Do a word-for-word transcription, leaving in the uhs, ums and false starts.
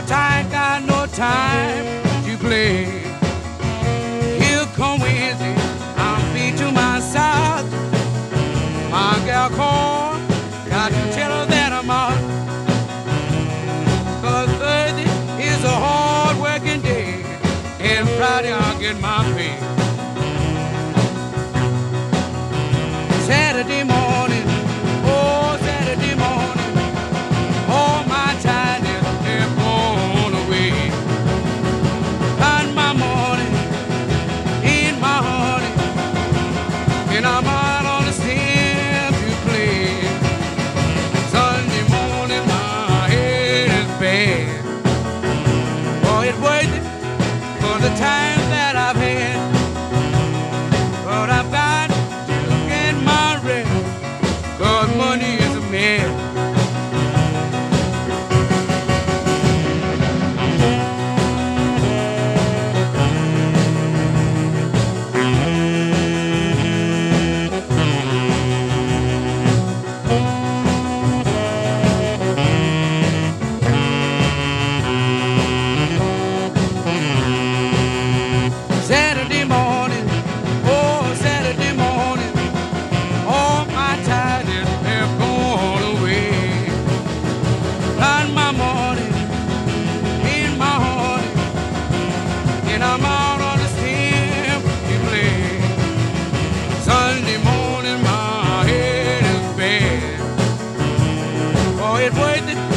'cause I ain't got no time to play. Here come Wednesday, I'm beat to my side. My gal called, got to tell her that I'm out. 'Cause Thursday is a hard working day, and Friday I'll get my pay. Saturday morning, oh Saturday morning, all my tidings they're blown away. Find my morning in my honey, and I'm out on the stand to play. Sunday morning my head is bad. Boy, it's worth it for the time that I've had, but I've got to get my rest, 'cause money is a man. Saturday morning, oh Saturday morning, all my tidings they're gone away. Find my morning in my honey, and I'm out on the stem to play. Sunday morning my head is bad. Oh, it's worth it